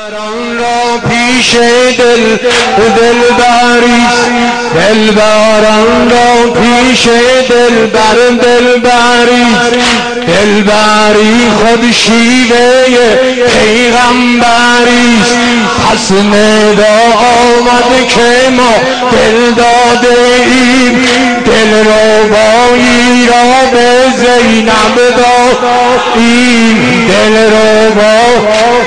دلبران را پیش دلبریست، دلبران را پیش دلبریست، دلبری خود شیوه پیغمبریست. پس ندا آمد که ما دل داده ایم، دل ربایی را به زینب دادیم، دل ربایی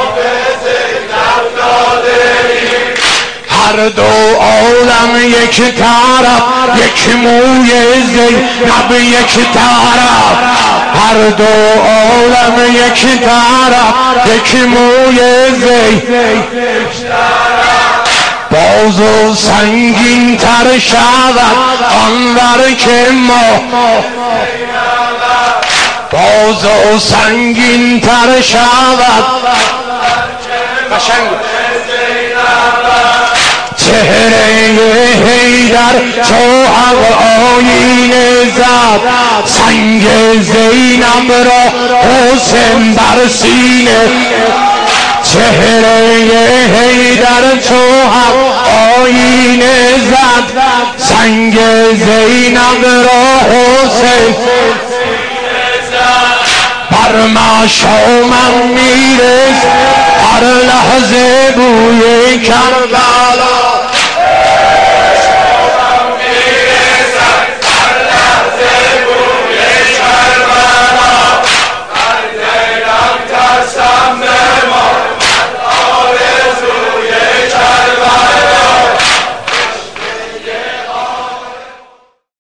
هر دو عالم یک طرف، یک موی زینب یک طرف، هر دو عالم یک طرف، یک موی زینب یک طرف. باز و سنگین تر شود آن ور که ما، باز و سنگین تر شود چهره حیدر چو حق آیینه زد، سنگ زینب را حسین بر سینه. چهره حیدر چو حق آیینه زد، سنگ زینب را حسین بر مشامم میرس، هر لحظه بوی کربلا